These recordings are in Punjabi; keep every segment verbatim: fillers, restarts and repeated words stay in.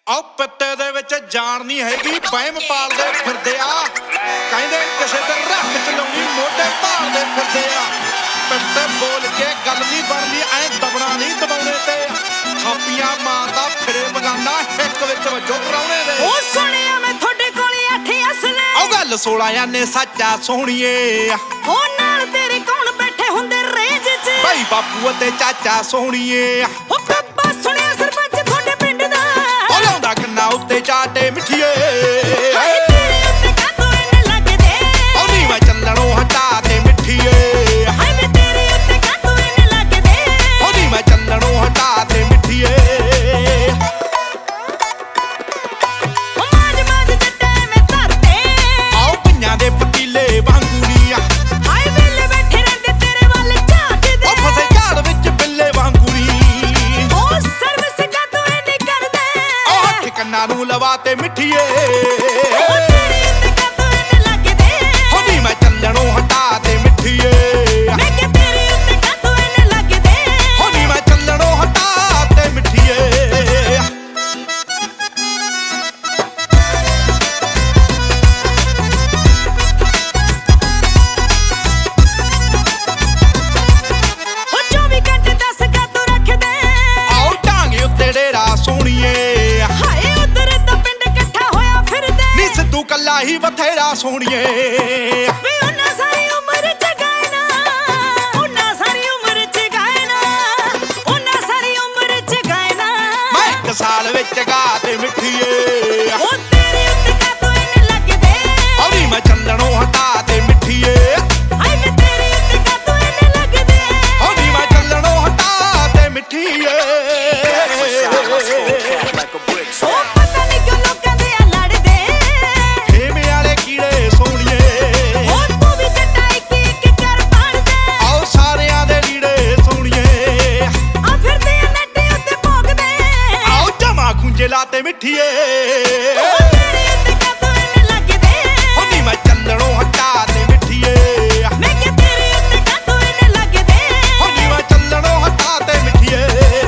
ਆਹ ਪਿੱਤੇ ਦੇ ਵਿੱਚ ਜਾਨ ਨਹੀਂ ਹੈਗੀ, ਵਹਿਮ ਪਾਲਦੇ ਫਿਰਦੇ ਆ। ਕਹਿੰਦੇ ਕਿਸੇ ਤੇ ਰੱਖ ਚਲਾਉਣੀ, ਮੋਢੇ ਭਾਲਦੇ ਫਿਰਦੇ ਆ। ਪਿੱਤੇ ਬੋਲ ਕੇ ਗੱਲ ਨਹੀਂ ਬਣਦੀ, ਐ ਦਬਣਾ ਨਹੀਂ ਦਬਾਉਣੇ ਤੇ। ਥਾਪੀਆਂ ਮਾਰਦਾ ਫਿਰੇ ਬਗਾਨਾ, ਇੱਕ ਵਿੱਚ ਵੱਜੋ ਪ੍ਰਾਹੁਣੇ ਦੇ। ਉਹ ਸੁਣਿਆ ਮੈਂ ਤੁਹਾਡੇ ਕੋਲੇ ਅੱਠ ਅਸਲੇ, ਉਹ ਗੱਲ ਸੋਲਾਂ ਨੇ ਸੱਚਾ ਸੋਹਣੀਏ। ਉਹ ਨਾਲ ਤੇਰੇ ਕੌਣ ਬੈਠੇ ਹੁੰਦੇ ਰੇਂਜ 'ਚ, ਭਾਈ ਬਾਪੂ ਅਤੇ ਚਾਚਾ ਸੋਹਣੀਏ। ਉਹ ਕੱਬਾ ਸੁਣਿਆ ਸਰਪੰਚ ਤੁਹਾਡੇ ਪਿੰਡ ਦਾ, ਉਹ ਲਾਉਂਦਾ ਖੰਨਾ ਉੱਤੇ ਚਾਟੇ ਮਿੱਠੀਏ। ਹਾਏ ਤੇਰੇ ਉੱਤੇ ਕਾਤੋਂ ਇੰਨੇ ਲੱਗਦੇ, ਉਹ ਨੀ ਮੈਂ ਚੱਲਣੋਂ ਹਟਾ ਤੇ ਮਿੱਠੀਏ। ਹਾਏ ਵੇ ਤੇਰੇ ਉੱਤੇ ਕਾਤੋਂ ਇੰਨੇ ਲੱਗਦੇ, ਉਹ ਨੀ ਮੈਂ ਚੱਲਣੋਂ ਹਟਾ ਤੇ ਮਿੱਠੀਏ। ਉਹ ਮਾਜ ਮਾਜ ਜੱਟੇ ਮੈਂ ਧਰਤੇ, ਆਓ ਪੰਜਾਂ ਦੇ ਪਤੀਲੇ ਵਾਂਗੂ ਨੀ ਆ। ਹਾਏ ਵੇਲੇ ਬੈਠੇ ਰਹਿੰਦੇ ਤੇਰੇ ਵੱਲ ਝਾਕਦੇ, ਉਹ ਫਸੇ ਝਾੜ ਵਿੱਚ ਬਿੱਲੇ ਵਾਂਗੂ ਨੀ। ਉਹ ਸਰਵਿਸ ਕਾਤੋਂ ਇੰਨੀ ਕਰਦੇ, ਉਹ ਹੱਥ ਕੰਨਾਂ ਨੂੰ ਲਵਾ ਤੇ ਮਿੱਠੀਏ। ਉਹ ਤੇਰੇ ਉੱਤੇ ਕਾਤੋਂ ਇੰਨੇ ਲੱਗਦੇ, ਉਹ ਨੀ ਮੈਂ ਚੱਲਣੋਂ ਹਟਾ ਤੇ ਮਿੱਠੀਏ। ਮੈਂ ਕਿ ਤੇਰੇ ਉੱਤੇ ਕਾਤੋਂ ਇੰਨੇ ਲੱਗਦੇ, ਉਹ ਨੀ ਮੈਂ ਚੱਲਣੋਂ ਹਟਾ ਤੇ ਮਿੱਠੀਏ। ਉਹ ਚੌਵੀ ਘੰਟੇ ਦਸ ਕਾਤੋਂ ਰੱਖਦੇ, ਆਓ ਢਾਂਗੇ ਉੱਤੇ ਡੇਰਾ ਸੋਹਣੀਏ। ਹਾਏ ਉਧਰ ਤਾਂ ਪਿੰਡ ਇਕੱਠਾ ਹੋਇਆ ਫਿਰਦੇ, ਨੀ ਸਿੱਧੂ ਕੱਲਾ ਹੀ ਬਥੇਰਾ ਸੋਹਣੀਏ। ਵੇ ਉਹਨਾਂ ਸਾਰੀ ਉਮਰ ਚ ਗਾਏ ਨਾ, ਉਹਨਾਂ ਸਾਰੀ ਉਮਰ ਚ ਗਾਏ ਨਾ, ਉਹਨਾਂ ਸਾਰੀ ਉਮਰ ਚ ਗਾਏ ਨਾ। ਮੈਂ ਇੱਕ ਸਾਲ ਵਿੱਚ ਗਾ ਤੇ ਮਿੱਠੀਏ। ਉਹ ਤੇਰੇ ਉੱਤੇ ਕਾਤੋਂ ਇੰਨੇ ਲੱਗਦੇ, ਉਹ ਨੀ ਮੈਂ ਚੱਲਣੋਂ ਹਟਾ ਤੇ ਮਿੱਠੀਏ। ਹਾਏ ਵੇ ਤੇਰੇ ਉੱਤੇ ਕਾਤੋਂ ਇੰਨੇ ਲੱਗਦੇ, ਉਹ ਨੀ ਮੈਂ ਚੱਲਣੋਂ ਹਟਾ ਤੇ ਮਿੱਠੀਏ। ਉਹ ਪਤਾ ਨਹੀਂ ਕਿਉਂ ਲੋਕਾਂ ਦੇ ਆ ਲੜਦੇ, ਖੇਮੇ ਵਾਲੇ ਕੀੜੇ ਸੋਹਣੀਏ। ਉਹ ਤੂੰ ਵੀ ਜੱਟਾ ਇੱਕ ਇੱਕ ਕਰ ਪਾੜਦੇ, ਆਓ ਸਾਰਿਆਂ ਦੇ ਲੀੜੇ ਸੋਹਣੀਏ। ਆ ਫਿਰਦੇ ਆ ਨੱਟੇ ਉੱਤੇ ਭੋਗਦੇ, ਆਓ ਜਮਾ ਖੁੰਝੇ ਲਾ ਤੇ ਮਿੱਠੀਏ। ਉਹ ਤੇਰੇ ਉੱਤੇ ਕਾਤੋਂ ਇੰਨੇ ਲੱਗਦੇ, ਉਹ ਨੀ ਮੈਂ ਚੱਲਣੋਂ ਹਟਾ ਤੇ ਮਿੱਠੀਏ। ਮੈਂ ਕਿ ਤੇਰੇ ਉੱਤੇ ਕਾਤੋਂ ਇੰਨੇ ਲੱਗਦੇ, ਉਹ ਨੀ ਮੈਂ ਚੱਲਣੋਂ ਹਟਾ ਤੇ ਮਿੱਠੀਏ।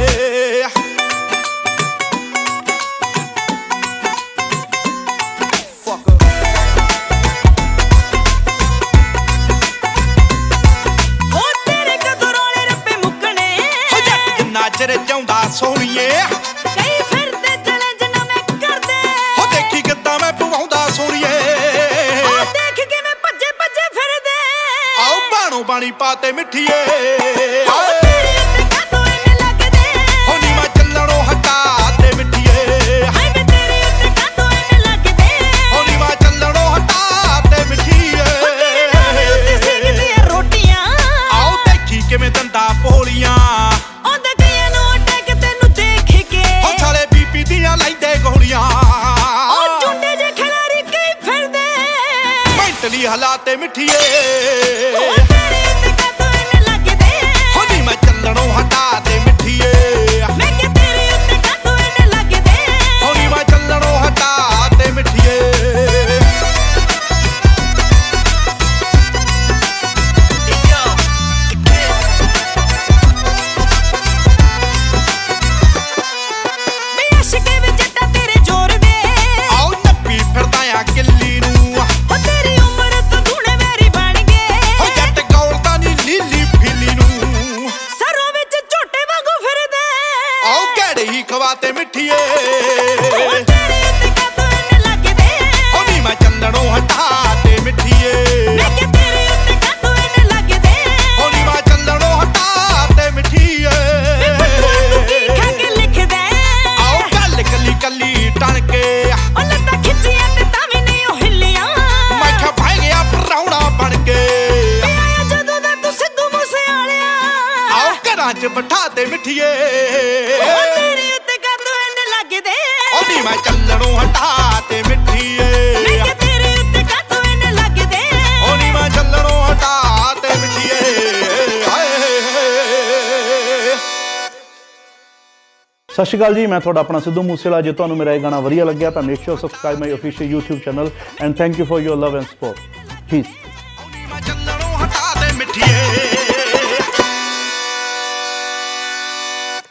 ਉਹ ਤੇਰੇ ਕਦੋਂ ਰੋਲੇ ਰੱਪੇ ਮੁੱਕਣੇ, ਹੋ ਜੱਟ ਜਿੰਨਾ ਚਿਰ ਚਾਹੁੰਦਾ ਸੋਹਣੀਏ। ਕਈ ਫਿਰਦੇ ਚੈਲੰਜ ਨਾ ਮੈਂ ਕਰਦੇ, ਹੋ ਦੇਖੀ ਕਿੱਦਾਂ ਮੈਂ ਪਵਾਉਂਦਾ ਸੋਹਣੀਏ। ਉਹ ਦੇਖ ਕੇ ਮੈਂ ਭੱਜੇ ਭੱਜੇ ਫਿਰਦੇ, ਆਓ ਬਾਣੋ ਬਾਣੀ ਪਾ ਤੇ ਮਿੱਠੀਏ। ਉਹ ਤੇਰੇ ਉੱਤੇ ਕਾਤੋਂ ਇੰਨੇ ਲੱਗਦੇ, ਹੋ ਨੀ ਮੈਂ ਚੱਲਣੋਂ ਹਟਾ ਤੇ ਮਿੱਠੀਏ। ਹਾਏ ਵੇ ਤੇਰੇ ਉੱਤੇ ਕਾਤੋਂ ਇੰਨੇ ਲੱਗਦੇ, ਹੋ ਨੀ ਮੈਂ ਚੱਲਣੋਂ ਹਟਾ ਤੇ ਮਿੱਠੀਏ। ਤੇਰੇ ਨਾਵੇਂ ਉੱਤੇ ਸੇਕਦੀਆਂ ਰੋਟੀਆਂ, ਆਓ ਦੇਖੀ ਕਿਵੇਂ ਦੰਦਾ ਪੋਲੀਆਂ। ਉਹਦੇ ਕਈਆਂ ਨੂੰ ਅਟੈਕ ਤੈਨੂੰ ਦੇਖ ਕੇ, ਹੋ ਸਾਲੇ ਬੀਪੀ ਦੀਆਂ ਲੈਂਦੇ ਗੋਲੀਆਂ। ਉਹ ਚੁੰਡੇ ਜੇ ਖਿਲਾਰੀ ਕਈ ਫਿਰਦੇ, ਮੈਂਟਲੀ ਹਲਾ ਤੇ ਮਿੱਠੀਏ। ਉਹ ਤੇਰੇ ਉੱਤੇ ਕਾਤੋਂ ਇੰਨੇ ਲੱਗਦੇ, ਹੋ ਨੀ ਮੈਂ ਚੱਲਣੋਂ ਹਟਾ ਤੇ ਮਿੱਠੀਏ। ਮੈਂ ਕਿ ਤੇਰੇ ਉੱਤੇ ਕਾਤੋਂ ਇੰਨੇ ਲੱਗਦੇ, ਹੋ ਨੀ ਮੈਂ ਚੱਲਣੋਂ ਹਟਾ ਤੇ ਮਿੱਠੀਏ। ਵੇ ਅਸ਼ਕੇ ਵਿੱਚ ਜੱਟਾ ਤੇਰੇ ਜ਼ੋਰ ਦੇ, ਆਓ ਨੱਪੀ ਫਿਰਦਾ ਆ ਕਿੱਲੀ ਨੂੰ। ਉਹ ਤੇਰੀ ਉਮਰ ਤੋਂ ਦੂਣੇ ਮੇਰੀ ਬਣ ਗਏ, ਹੋ ਜੱਟ ਗੌਲਦਾ ਨੀ ਲੀਲੀ ਫਿਲੀ ਨੂੰ। ਸਰੋਂ ਵਿੱਚ ਝੋਟੇ ਵਾਂਗੂ ਫਿਰਦੇ, ਆਓ ਘੜੇ ਹੀ ਖਵਾ ਤੇ ਮਿੱਠੀਏ। ਉਹ ਤੇਰੇ ਉੱਤੇ ਕਾਤੋਂ ਇੰਨੇ ਲੱਗਦੇ, ਹੋ ਨੀ ਮੈਂ ਚੱਲਣੋਂ ਹਟਾ ਤੇ ਮਿੱਠੀਏ। ਮੈਂ ਕਿ ਤੇਰੇ ਉੱਤੇ ਕਾਤੋਂ ਇੰਨੇ ਲੱਗਦੇ, ਹੋ ਨੀ ਮੈਂ ਚੱਲਣੋਂ ਹਟਾ ਤੇ ਮਿੱਠੀਏ। ਵੇ ਬੱਚਾ ਤੂੰ ਕੀ ਖਾ ਕੇ ਲਿਖਦਾ, ਆਓ ਗੱਲ ਕੱਲੀ ਕੱਲੀ ਟਣ ਕੇ। ਉਹ ਲੱਤਾਂ ਖਿੱਚੀਆਂ ਤੇ ਤਾਂ ਵੀ ਨਹੀਂ ਉਹ ਹਿੱਲੀਆਂ, ਮੈਂ ਕਿਹਾ ਬਹਿ ਗਿਆ ਪ੍ਰਾਹੁਣਾ ਬਣ ਕੇ। ਵੇ ਆਇਆ ਜਦੋਂ ਦਾ ਤੂੰ ਸਿੱਧੂ ਮੂਸੇਵਾਲਿਆ, ਆਓ ਘਰਾਂ 'ਚ ਬਿਠਾ ਤੇ ਮਿੱਠੀਏ। ਉਹ ਤੇਰੇ ਉੱਤੇ ਕਾਤੋਂ ਇੰਨੇ ਲੱਗਦੇ, ਉਹ ਨੀ ਮੈਂ ਚੱਲਣੋਂ ਹਟਾ ਤੇ ਮੈਂ ਮਿੱਠੀਏ। ਕਿ ਤੇਰੇ ਉੱਤੇ ਕਾਤੋਂ ਇੰਨੇ ਲੱਗਦੇ, ਉਹ ਨੀ ਮੈਂ ਚੱਲਣੋਂ ਹਟਾ ਤੇ ਮਿੱਠੀਏ। ਹਾਏ ਸਤਿ ਸ਼੍ਰੀ ਅਕਾਲ ਜੀ, ਮੈਂ ਤੁਹਾਡਾ ਆਪਣਾ ਸਿੱਧੂ ਮੂਸੇਵਾਲਾ। ਜੇ ਤੁਹਾਨੂੰ ਮੇਰਾ ਇਹ ਗਾਣਾ ਵਧੀਆ ਲੱਗਿਆ ਤਾਂ make sure subscribe my official YouTube channel and thank you for your love and support. Piece.